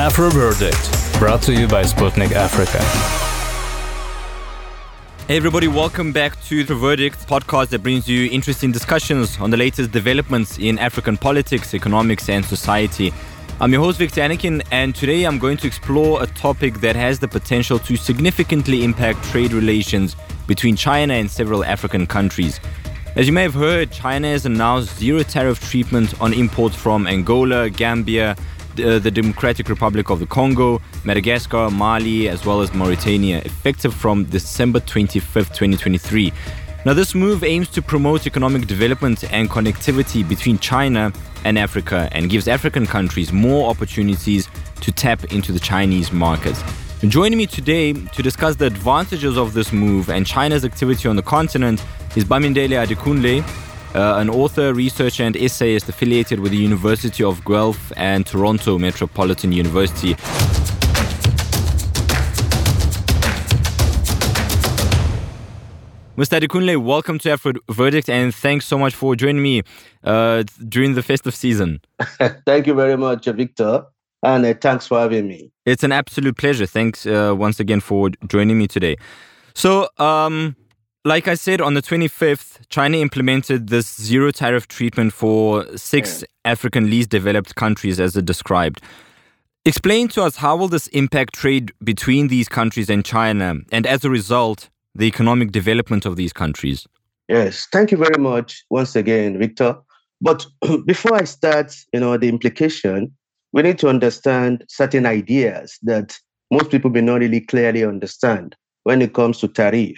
Afro Verdict, brought to you by Sputnik Africa. Hey everybody, welcome back to The Verdict podcast that brings you interesting discussions on the latest developments in African politics, economics and society. I'm your host Victor Anakin, and today I'm going to explore a topic that has the potential to significantly impact trade relations between China and several African countries. As you may have heard, China has announced zero tariff treatment on imports from Angola, Gambia, the Democratic Republic of the Congo, Madagascar, Mali, as well as Mauritania, effective from December 25th, 2023. Now, this move aims to promote economic development and connectivity between China and Africa and gives African countries more opportunities to tap into the Chinese market. Joining me today to discuss the advantages of this move and China's activity on the continent is Bamindele Adekunle, an author, researcher and essayist affiliated with the University of Guelph and Toronto Metropolitan University. Mr. Adekunle, welcome to Afro Verdict, and thanks so much for joining me during the festive season. Thank you very much, Victor, and thanks for having me. It's an absolute pleasure. Thanks once again for joining me today. So, like I said, on the 25th, China implemented this zero tariff treatment for 6 African least developed countries, as it described. Explain to us, how will this impact trade between these countries and China, and as a result, the economic development of these countries? Yes, thank you very much once again, Victor. But before I start, the implication, we need to understand certain ideas that most people may not really clearly understand when it comes to tariff.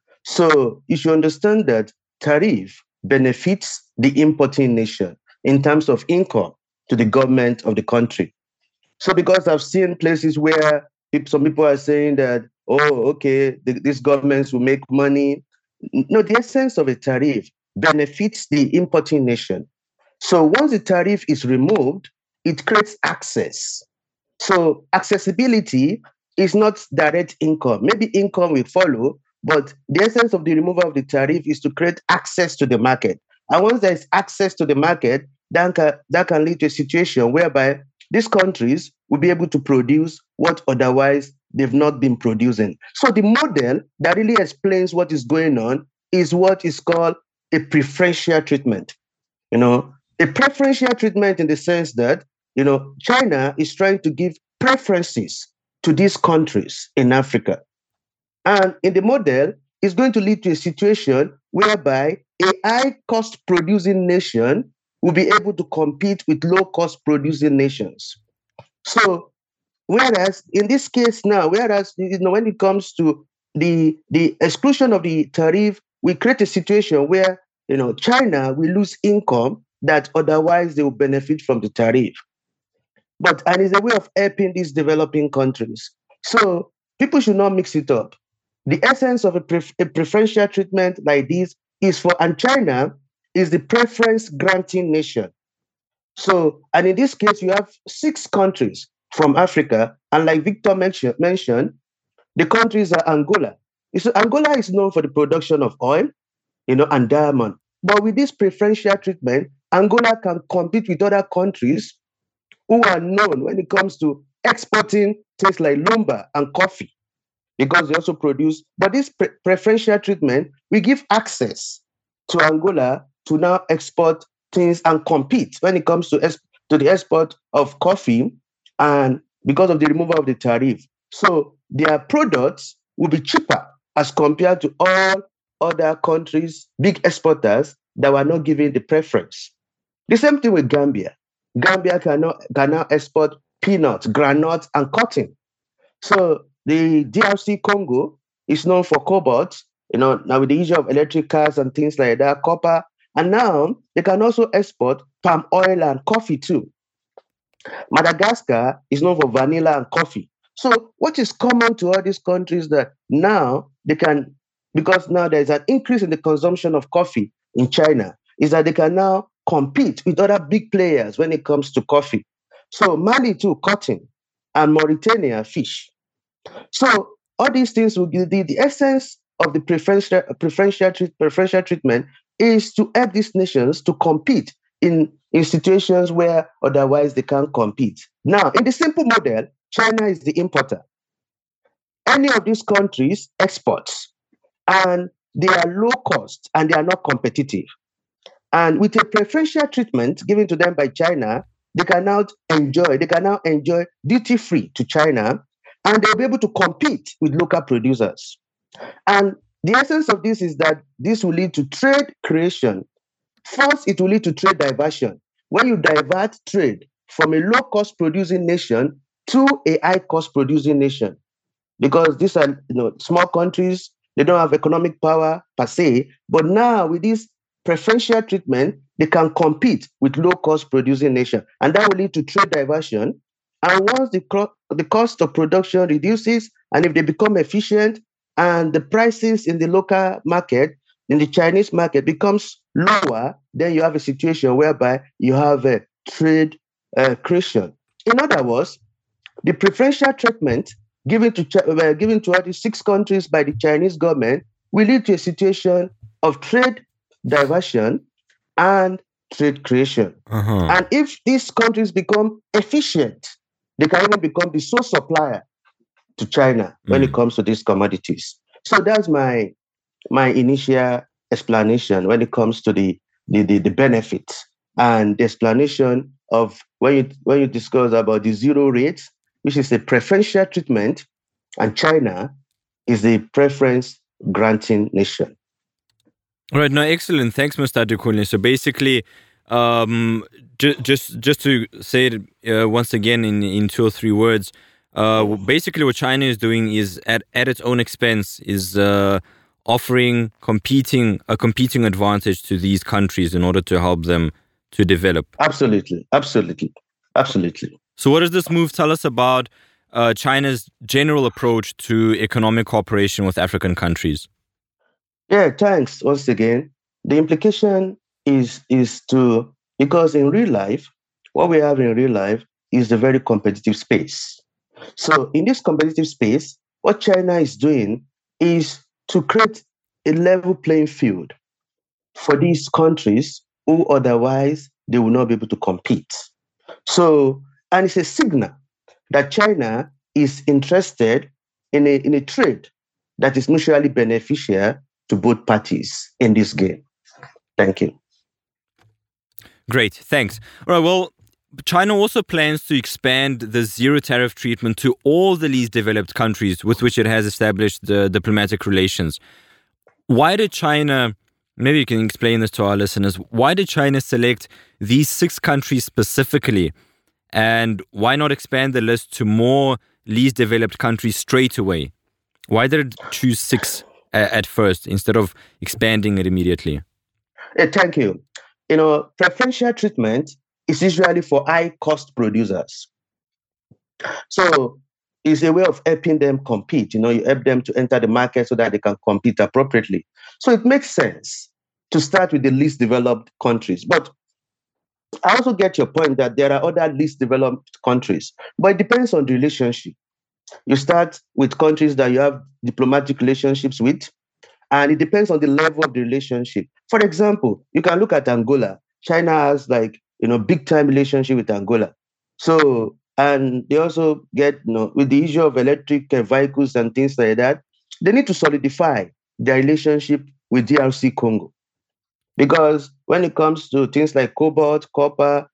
So you should understand that tariff benefits the importing nation in terms of income to the government of the country. So because I've seen places where some people are saying that, these governments will make money. No, the essence of a tariff benefits the importing nation. So once the tariff is removed, it creates access. So accessibility is not direct income. Maybe income will follow, but the essence of the removal of the tariff is to create access to the market. And once there is access to the market, that can lead to a situation whereby these countries will be able to produce what otherwise they've not been producing. So the model that really explains what is going on is what is called a preferential treatment. A preferential treatment in the sense that, China is trying to give preferences to these countries in Africa. And in the model, it's going to lead to a situation whereby a high-cost producing nation will be able to compete with low-cost producing nations. So, whereas in this case now, when it comes to the exclusion of the tariff, we create a situation where, China will lose income that otherwise they will benefit from the tariff. And it's a way of helping these developing countries. So, people should not mix it up. The essence of a preferential treatment like this is and China is the preference granting nation. So, and in this case, you have 6 countries from Africa, and like Victor mentioned, the countries are Angola. So Angola is known for the production of oil, and diamond. But with this preferential treatment, Angola can compete with other countries who are known when it comes to exporting things like lumber and coffee, because they also produce. But this preferential treatment, we give access to Angola to now export things and compete when it comes to the export of coffee, and because of the removal of the tariff. So their products will be cheaper as compared to all other countries, big exporters that were not given the preference. The same thing with Gambia. Gambia can now export peanuts, groundnuts, and cotton. So the DRC Congo is known for cobalt, now with the issue of electric cars and things like that, copper. And now they can also export palm oil and coffee too. Madagascar is known for vanilla and coffee. So what is common to all these countries that now they can, because now there's an increase in the consumption of coffee in China, is that they can now compete with other big players when it comes to coffee. So Mali too, cotton, and Mauritania, fish. So all these things will give the essence of the preferential treatment is to help these nations to compete in situations where otherwise they can't compete. Now, in the simple model, China is the importer. Any of these countries exports, and they are low cost and they are not competitive. And with a preferential treatment given to them by China, they can now enjoy duty free to China, and they'll be able to compete with local producers. And the essence of this is that this will lead to trade creation. First, it will lead to trade diversion. When you divert trade from a low cost producing nation to a high cost producing nation, because these are small countries, they don't have economic power per se, but now with this preferential treatment, they can compete with low cost producing nation, and that will lead to trade diversion. And once the cost of production reduces, and if they become efficient, and the prices in the local market, in the Chinese market, becomes lower, then you have a situation whereby you have a trade creation. In other words, the preferential treatment given to all these 6 countries by the Chinese government will lead to a situation of trade diversion and trade creation. And if these countries become efficient, they can even become the sole supplier to China when it comes to these commodities. So that's my initial explanation when it comes to the benefits and the explanation of when you discuss about the zero rates, which is a preferential treatment, and China is the preference granting nation. All right, no, excellent. Thanks, Mr. Adekunle. So basically, just to say it once again in 2 or 3 words, basically what China is doing is at its own expense is offering a competing advantage to these countries in order to help them to develop. Absolutely. So what does this move tell us about China's general approach to economic cooperation with African countries? Yeah, thanks once again. The implication is because in real life, what we have in real life is a very competitive space. So in this competitive space, what China is doing is to create a level playing field for these countries who otherwise they will not be able to compete. So, and it's a signal that China is interested in a trade that is mutually beneficial to both parties in this game. Thank you. Great, thanks. All right, well, China also plans to expand the zero tariff treatment to all the least developed countries with which it has established diplomatic relations. Why did China, maybe you can explain this to our listeners, why did China select these 6 countries specifically? And why not expand the list to more least developed countries straight away? Why did it choose 6 at first instead of expanding it immediately? Thank you. Preferential treatment is usually for high-cost producers. So it's a way of helping them compete. You help them to enter the market so that they can compete appropriately. So it makes sense to start with the least developed countries. But I also get your point that there are other least developed countries, but it depends on the relationship. You start with countries that you have diplomatic relationships with, and it depends on the level of the relationship. For example, you can look at Angola. China has big time relationship with Angola. So, and they also get, with the issue of electric vehicles and things like that, they need to solidify their relationship with DRC Congo. Because when it comes to things like cobalt, copper,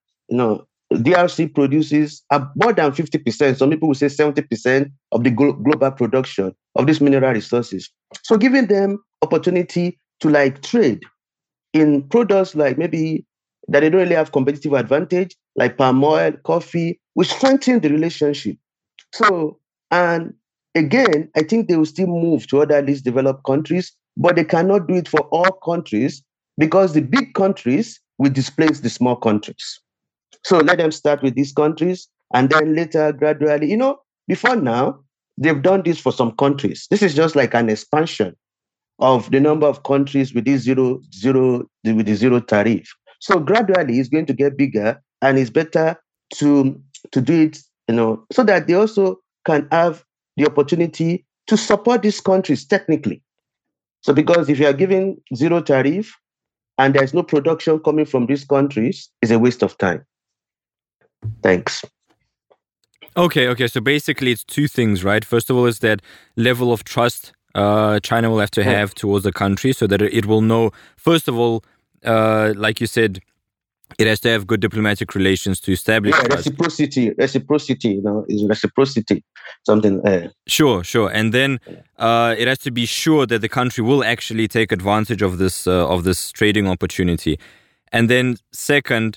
DRC produces more than 50%. Some people will say 70% of the global production of these mineral resources. So giving them opportunity to trade in products like maybe that they don't really have competitive advantage, like palm oil, coffee, will strengthen the relationship. So, and again, I think they will still move to other least developed countries, but they cannot do it for all countries because the big countries will displace the small countries. So let them start with these countries and then later gradually, before now, they've done this for some countries. This is just like an expansion of the number of countries with this the zero tariff. So gradually it's going to get bigger, and it's better to do it, so that they also can have the opportunity to support these countries technically. So because if you are giving zero tariff and there's no production coming from these countries, it's a waste of time. Thanks. Okay. So basically, it's two things, right? First of all, is that level of trust China will have to have towards the country, so that it will know. First of all, like you said, it has to have good diplomatic relations to establish trust. Reciprocity, is reciprocity. Something. Sure. And then it has to be sure that the country will actually take advantage of this trading opportunity. And then second,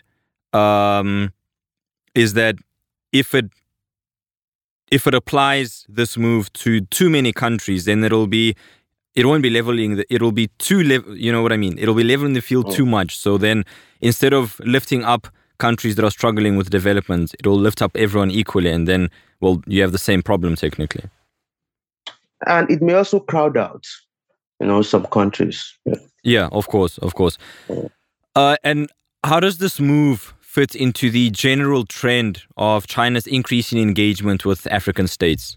is that if it applies this move to too many countries, then it won't be leveling. It'll be you know what I mean? It'll be leveling the field too much. So then, instead of lifting up countries that are struggling with development, it'll lift up everyone equally, and then, well, you have the same problem technically. And it may also crowd out, some countries. Yeah, of course. And how does this move fit into the general trend of China's increasing engagement with African states?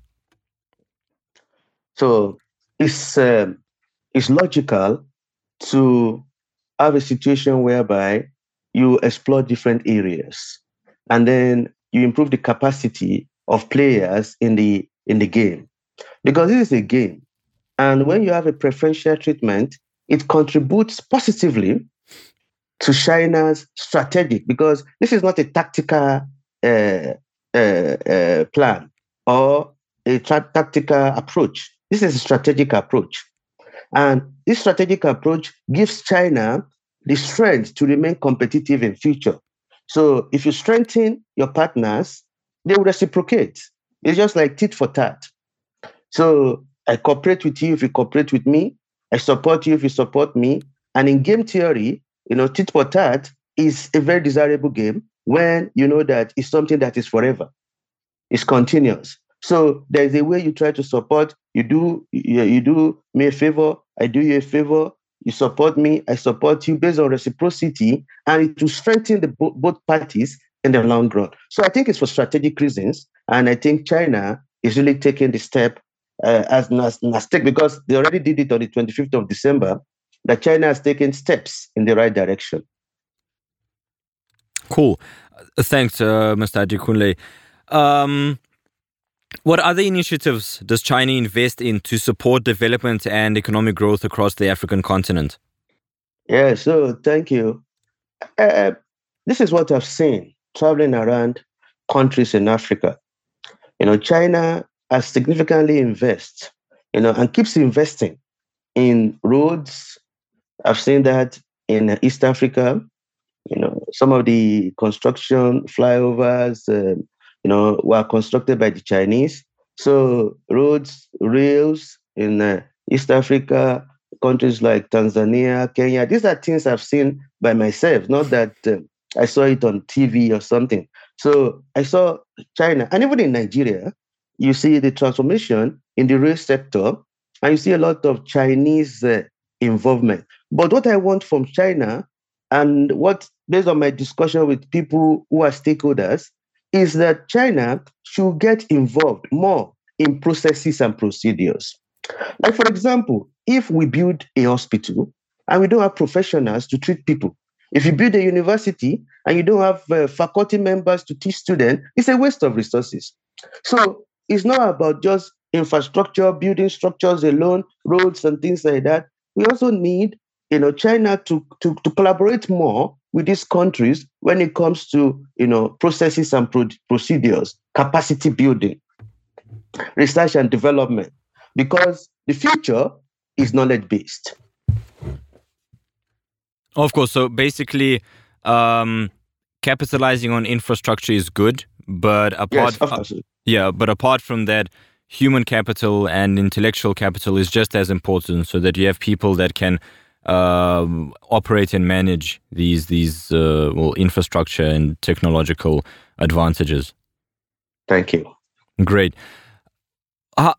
So it's logical to have a situation whereby you explore different areas, and then you improve the capacity of players in the game, because this is a game, and when you have a preferential treatment, it contributes positively to China's strategic, because this is not a tactical plan or a tactical approach. This is a strategic approach. And this strategic approach gives China the strength to remain competitive in future. So if you strengthen your partners, they will reciprocate. It's just like tit for tat. So I cooperate with you if you cooperate with me. I support you if you support me. And in game theory, tit for tat is a very desirable game when you know that it's something that is forever. It's continuous. So there's a way you try to support. You do me a favor, I do you a favor. You support me, I support you, based on reciprocity, and it will strengthen both parties in the long run. So I think it's for strategic reasons, and I think China is really taking the step as Nasdaq, because they already did it on the 25th of December, that China has taken steps in the right direction. Cool. Thanks, Mr. Adekunle. What other initiatives does China invest in to support development and economic growth across the African continent? Yeah, so thank you. This is what I've seen traveling around countries in Africa. China has significantly invested, and keeps investing in roads. I've seen that in East Africa, some of the construction flyovers, were constructed by the Chinese. So roads, rails in East Africa, countries like Tanzania, Kenya, these are things I've seen by myself, not that I saw it on TV or something. So I saw China, and even in Nigeria, you see the transformation in the rail sector, and you see a lot of Chinese involvement. But what I want from China, and what, based on my discussion with people who are stakeholders, is that China should get involved more in processes and procedures. Like, for example, if we build a hospital and we don't have professionals to treat people, if you build a university and you don't have faculty members to teach students, it's a waste of resources. So it's not about just infrastructure, building structures alone, roads and things like that. We also need, China to collaborate more with these countries when it comes to, processes and procedures, capacity building, research and development, because the future is knowledge-based. Of course. So basically, capitalizing on infrastructure is good, but apart from that, human capital and intellectual capital is just as important, so that you have people that can operate and manage these infrastructure and technological advantages. Thank you. Great. How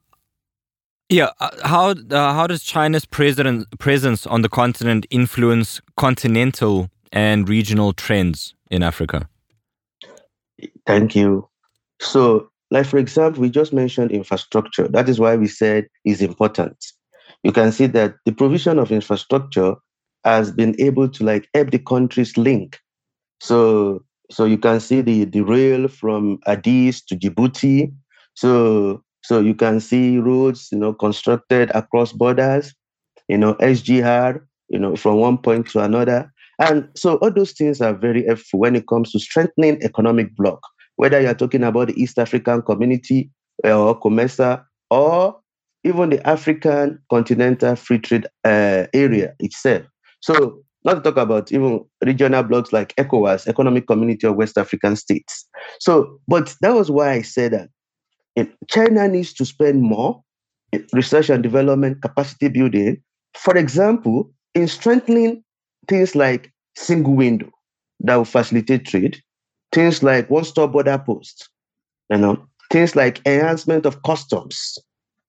does China's presence on the continent influence continental and regional trends in Africa? Thank you. So, like, for example, we just mentioned infrastructure. That is why we said it's important. You can see that the provision of infrastructure has been able to help the countries link. So So you can see the rail from Addis to Djibouti. So you can see roads, constructed across borders, SGR, from one point to another. And so all those things are very helpful when it comes to strengthening economic bloc, whether you're talking about the East African community or COMESA, or even the African continental free trade area itself. So not to talk about even regional blocs like ECOWAS, Economic Community of West African States. So, but that was why I said that China needs to spend more in research and development, capacity building, for example, in strengthening things like single window that will facilitate trade, things like one-stop border posts, things like enhancement of customs.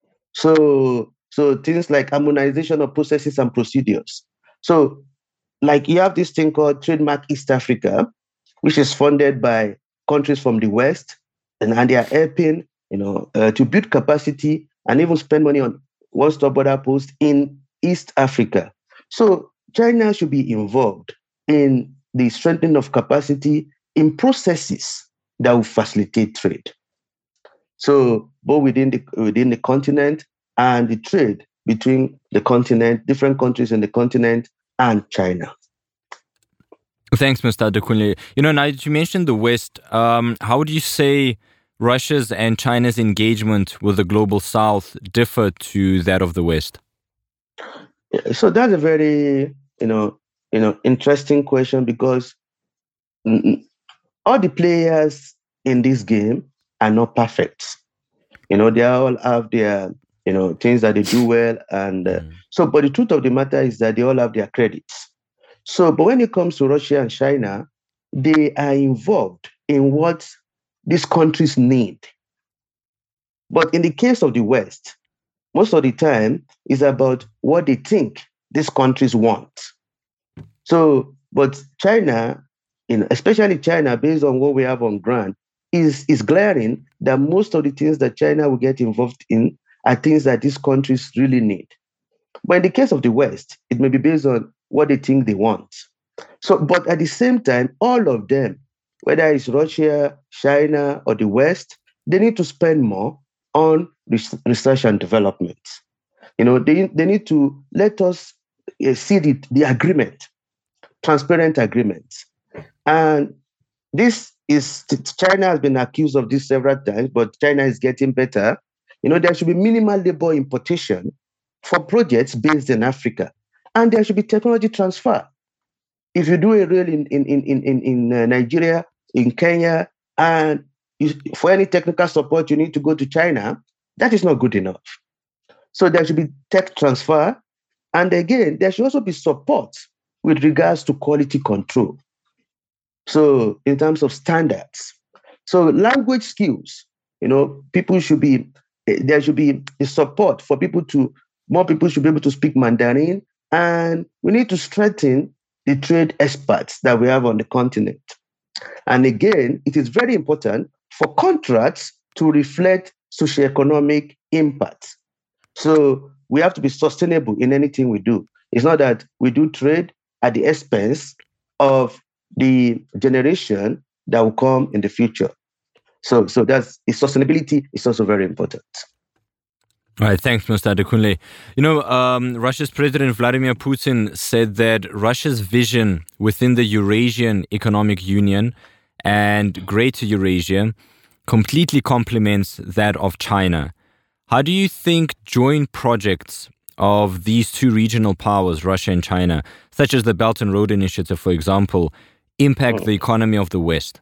So things like harmonization of processes and procedures. So like you have this thing called Trademark East Africa, which is funded by countries from the West, and they are helping, to build capacity and even spend money on one-stop border posts in East Africa. So China should be involved in the strengthening of capacity in processes that will facilitate trade. So both within the continent and the trade between the continent, different countries in the continent, and China. Thanks, Mr. Adekunle. Now that you mentioned the West, how would you say Russia's and China's engagement with the global South differ to that of the West? So that's a very, interesting question, because all the players in this game are not perfect. They all have their, things that they do well. And but the truth of the matter is that they all have their credits. So, but when it comes to Russia and China, they are involved in what these countries need. But in the case of the West, most of the time is about what they think these countries want. So, but China, especially China, based on what we have on ground, is glaring that most of the things that China will get involved in are things that these countries really need. But in the case of the West, it may be based on what they think they want. So, but at the same time, all of them, whether it's Russia, China, or the West, they need to spend more on research and development. They need to let us see the agreement, transparent agreement. And this is, China has been accused of this several times, but China is getting better. There should be minimal labor importation for projects based in Africa, and there should be technology transfer. If you do a rail in Nigeria, in Kenya, and for any technical support you need to go to China, that is not good enough. So there should be tech transfer, and again, there should also be support with regards to quality control. So in terms of standards, so language skills, there should be a support for more people should be able to speak Mandarin, and we need to strengthen the trade experts that we have on the continent. And again, it is very important for contracts to reflect socioeconomic impact. So we have to be sustainable in anything we do. It's not that we do trade at the expense of the generation that will come in the future. So sustainability is also very important. All right, thanks, Mr. Adekunle. Russia's President Vladimir Putin said that Russia's vision within the Eurasian Economic Union and Greater Eurasia completely complements that of China. How do you think joint projects of these two regional powers, Russia and China, such as the Belt and Road Initiative, for example, impact the economy of the West?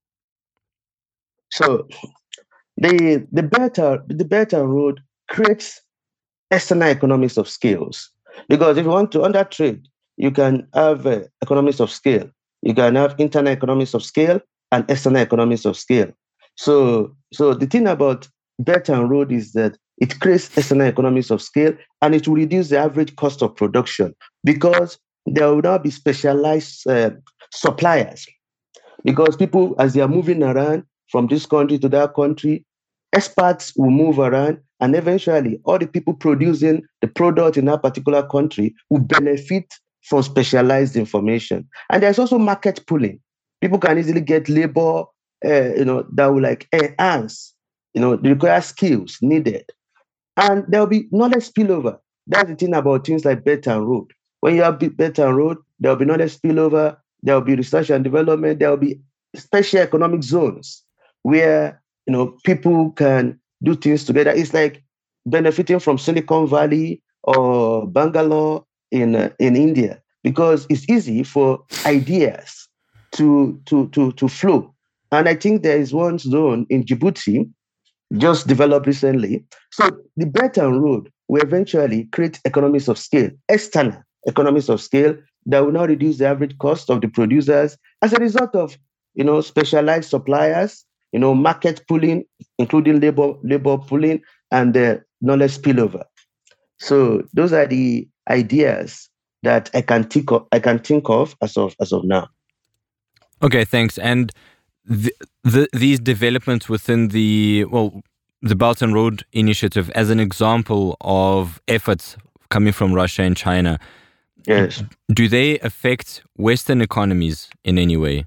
So the Belt and Road creates external economies of scales. Because if you want to under trade, you can have economies of scale. You can have internal economies of scale and external economies of scale. So the thing about Belt and Road is that it creates external economies of scale, and it will reduce the average cost of production, because there will now be specialized suppliers. Because people, as they are moving around from this country to that country, experts will move around, and eventually all the people producing the product in that particular country will benefit from specialized information. And there's also market pooling. People can easily get labor, that will like enhance, the required skills needed. And there'll be knowledge spillover. That's the thing about things like Belt and Road. When you have Belt and Road, there'll be knowledge spillover, there'll be research and development, there'll be special economic zones where people can do things together. It's like benefiting from Silicon Valley or Bangalore in India, because it's easy for ideas to flow. And I think there is one zone in Djibouti just developed recently. So the Belt and Road will eventually create economies of scale, external economies of scale that will now reduce the average cost of the producers as a result of specialized suppliers, market pooling, including labor pooling and the knowledge spillover. So those are the ideas that I can think of as of now. Okay, thanks. And these developments within the Belt and Road Initiative as an example of efforts coming from Russia and China. Yes. Do they affect Western economies in any way?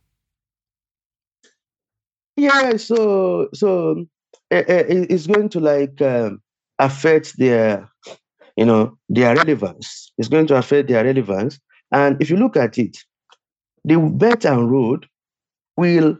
Yeah, so it's going to affect their relevance. It's going to affect their relevance. And if you look at it, the Belt and Road will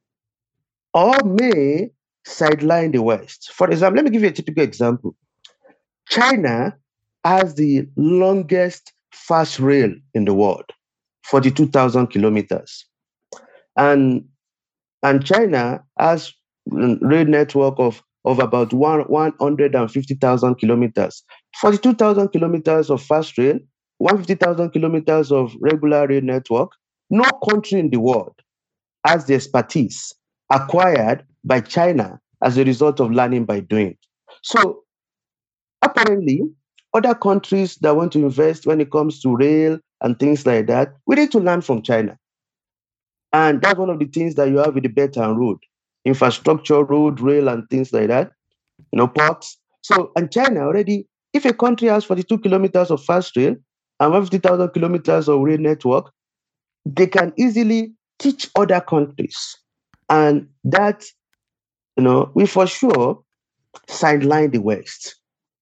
or may sideline the West. For example, let me give you a typical example. China has the longest fast rail in the world, 42,000 kilometers. And China has a rail network of about 150,000 kilometers. 42,000 kilometers of fast rail, 150,000 kilometers of regular rail network. No country in the world has the expertise acquired by China as a result of learning by doing. So apparently, other countries that want to invest when it comes to rail and things like that, we need to learn from China. And that's one of the things that you have with the Belt and Road, infrastructure, road, rail, and things like that, ports. So, and China already, if a country has 42 kilometers of fast rail and 150,000 kilometers of rail network, they can easily teach other countries. And that, we for sure sideline the West.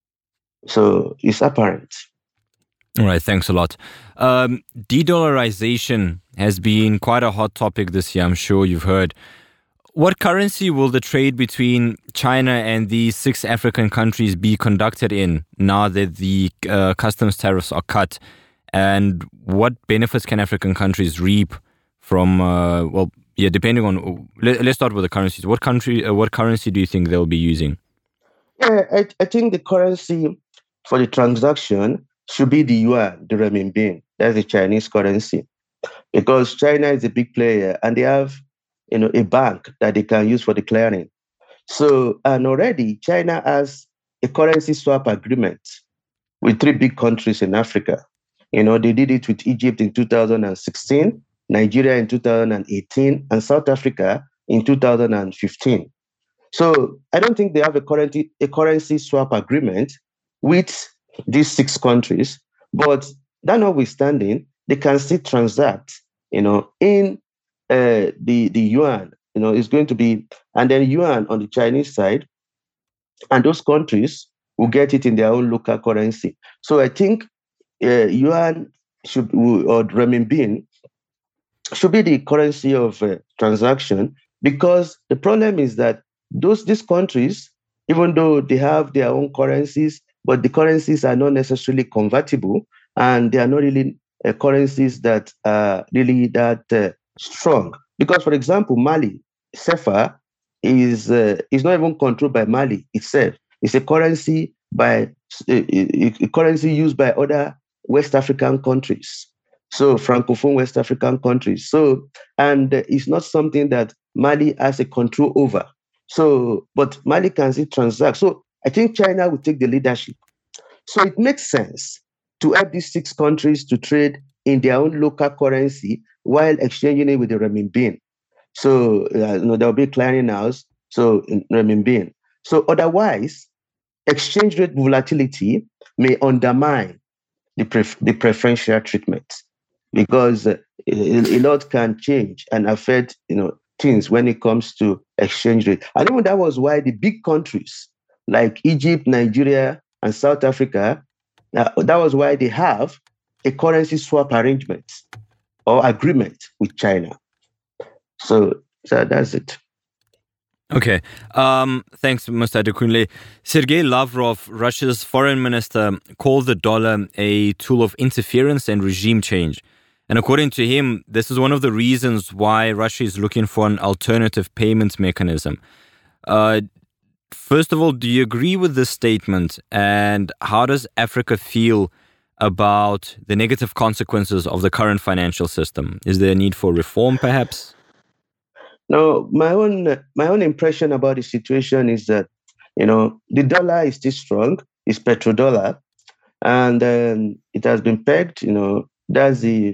So it's apparent. All right, thanks a lot. De-dollarization has been quite a hot topic this year, I'm sure you've heard. What currency will the trade between China and these 6 African countries be conducted in now that the customs tariffs are cut? And what benefits can African countries reap from, depending on, let's start with the currencies. What currency do you think they'll be using? Yeah, I think the currency for the transaction should be the yuan, the renminbi. That's the Chinese currency. Because China is a big player and they have, a bank that they can use for the clearing. So, and already China has a currency swap agreement with 3 big countries in Africa. They did it with Egypt in 2016, Nigeria in 2018, and South Africa in 2015. So I don't think they have a currency swap agreement with these 6 countries, but that notwithstanding, they can still transact, in the yuan. It's going to be, and then yuan on the Chinese side, and those countries will get it in their own local currency. So I think yuan or renminbi should be the currency of transaction, because the problem is that these countries, even though they have their own currencies, but the currencies are not necessarily convertible, and they are not really currencies that are really that strong. Because, for example, Mali, CFA, is not even controlled by Mali itself. It's a currency used by other West African countries. So Francophone West African countries. So, and it's not something that Mali has a control over. So, but Mali can still transact. So I think China will take the leadership. So it makes sense to have these 6 countries to trade in their own local currency while exchanging it with the renminbi. So there'll be clearinghouse, so in renminbi. So otherwise, exchange rate volatility may undermine the preferential treatment, because a lot can change and affect, things when it comes to exchange rate. And even that was why the big countries like Egypt, Nigeria, and South Africa, that was why they have a currency swap arrangement or agreement with China. So that's it. Okay. Thanks, Mr. Adekunle. Sergei Lavrov, Russia's foreign minister, called the dollar a tool of interference and regime change. And according to him, this is one of the reasons why Russia is looking for an alternative payment mechanism. First of all, do you agree with this statement? And how does Africa feel about the negative consequences of the current financial system? Is there a need for reform, perhaps? No, my own impression about the situation is that, the dollar is still strong. It's petrodollar, and it has been pegged. That's the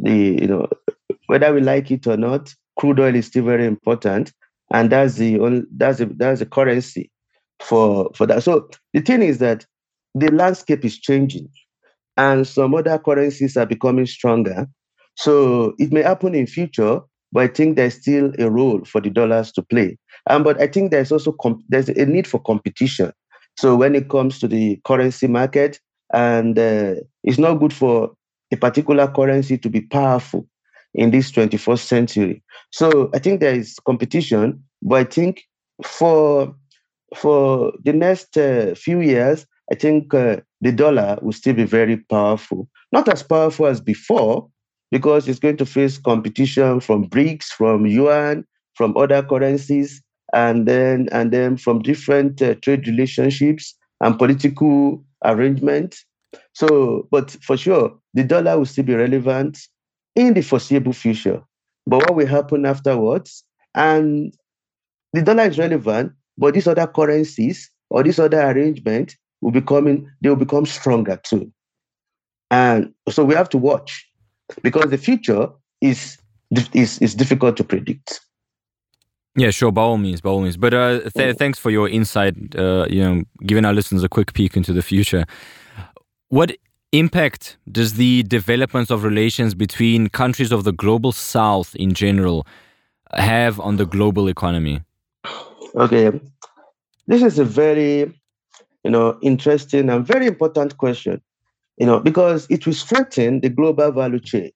whether we like it or not, crude oil is still very important, and that's the currency for that. So the thing is that the landscape is changing, and some other currencies are becoming stronger. So it may happen in future, but I think there's still a role for the dollars to play. But I think there's also there's a need for competition. So when it comes to the currency market, and it's not good for a particular currency to be powerful in this 21st century. So I think there is competition, but I think for the next few years, I think the dollar will still be very powerful. Not as powerful as before, because it's going to face competition from BRICS, from yuan, from other currencies, and then from different trade relationships and political arrangements. So, but for sure, the dollar will still be relevant in the foreseeable future. But what will happen afterwards? And the dollar is relevant, but these other currencies or these other arrangements they will become stronger too. And so we have to watch, because the future is difficult to predict. Yeah, sure, by all means. But thanks for your insight, giving our listeners a quick peek into the future. What impact does the development of relations between countries of the global south in general have on the global economy? Okay, this is a very, interesting and very important question, because it will strengthen the global value chain,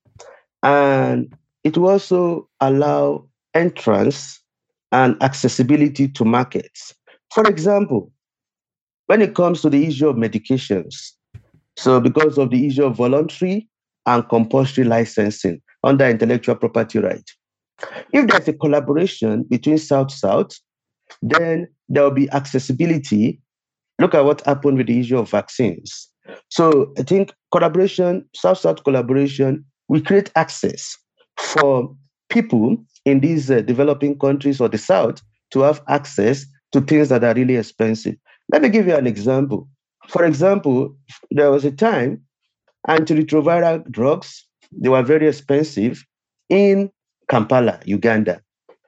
and it will also allow entrance and accessibility to markets. For example, when it comes to the issue of medications, so because of the issue of voluntary and compulsory licensing under intellectual property right, if there's a collaboration between South-South, then there will be accessibility. Look at what happened with the issue of vaccines. So I think collaboration, South-South collaboration, will create access for people in these developing countries or the South to have access to things that are really expensive. Let me give you an example. For example, there was a time antiretroviral drugs, they were very expensive in Kampala, Uganda.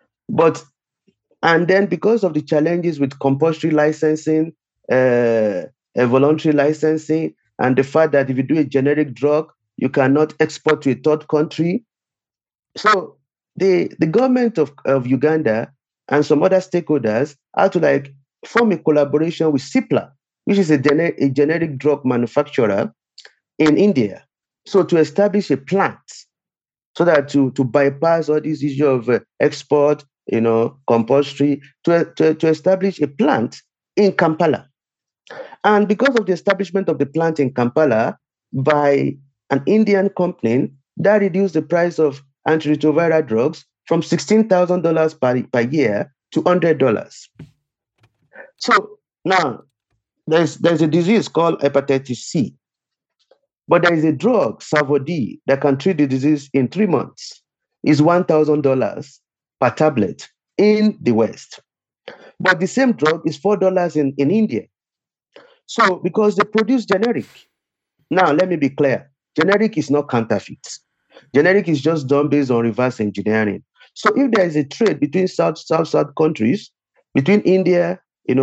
And then because of the challenges with compulsory licensing, voluntary licensing, and the fact that if you do a generic drug, you cannot export to a third country. So the government of Uganda and some other stakeholders had to form a collaboration with Cipla, which is a generic drug manufacturer in India. So to establish a plant, so that to bypass all these issues of export, compulsory, to establish a plant in Kampala. And because of the establishment of the plant in Kampala by an Indian company, that reduced the price of antiretroviral drugs from $16,000 per year to $100. So now there's a disease called hepatitis C, but there is a drug, Savodi, that can treat the disease in 3 months. It's $1,000 per tablet in the West. But the same drug is $4 in India. So because they produce generic. Now, let me be clear. Generic is not counterfeit. Generic is just done based on reverse engineering. So if there is a trade between South countries, between India,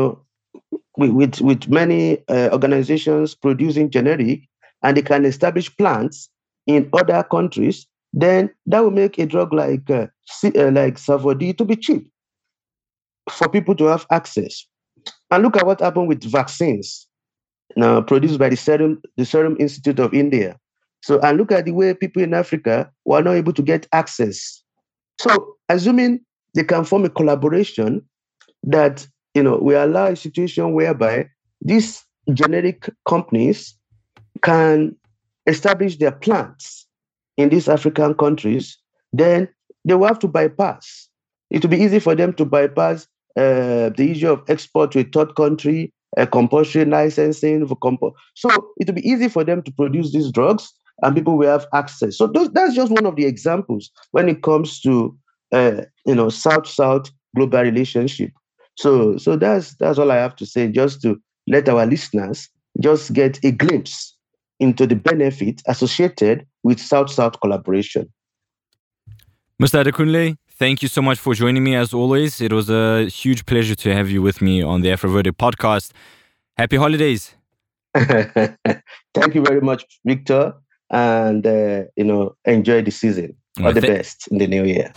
with many organizations producing generic, and they can establish plants in other countries, then that will make a drug like Savodi to be cheap for people to have access. And look at what happened with vaccines now produced by the Serum Institute of India. So, and look at the way people in Africa were not able to get access. So, assuming they can form a collaboration that, we allow a situation whereby these generic companies can establish their plants in these African countries, then they will have to bypass. It will be easy for them to bypass the issue of export to a third country, compulsory licensing. So it will be easy for them to produce these drugs and people will have access. So that's just one of the examples when it comes to, South-South global relationship. So that's all I have to say, just to let our listeners just get a glimpse into the benefit associated with South-South collaboration. Mr. Adekunle, thank you so much for joining me as always. It was a huge pleasure to have you with me on the Afroverdict podcast. Happy holidays. Thank you very much, Victor. And, enjoy the season. All the best in the new year.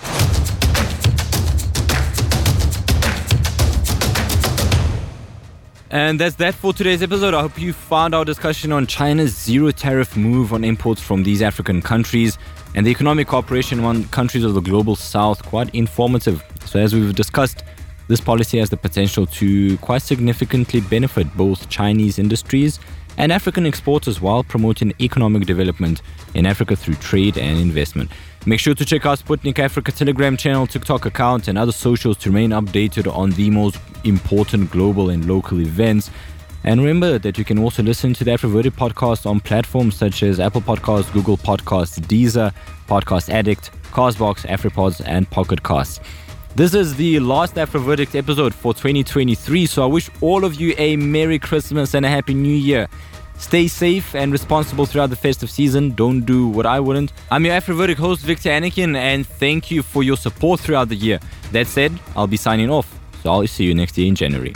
And that's that for today's episode. I hope you found our discussion on China's zero tariff move on imports from these African countries and the economic cooperation among countries of the global south quite informative. So as we've discussed, this policy has the potential to quite significantly benefit both Chinese industries and African exporters while promoting economic development in Africa through trade and investment. Make sure to check out Sputnik Africa Telegram channel, TikTok account, and other socials to remain updated on the most important global and local events. And remember that you can also listen to the Afroverdict podcast on platforms such as Apple Podcasts, Google Podcasts, Deezer, Podcast Addict, Castbox, AfriPods, and Pocket Casts. This is the last Afroverdict episode for 2023, so I wish all of you a Merry Christmas and a Happy New Year. Stay safe and responsible throughout the festive season. Don't do what I wouldn't. I'm your Afroverdict host, Victor Anakin, and thank you for your support throughout the year. That said, I'll be signing off, so I'll see you next year in January.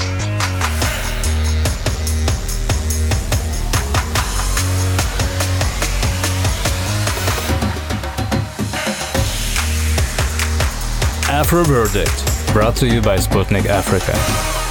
Afroverdict, brought to you by Sputnik Africa.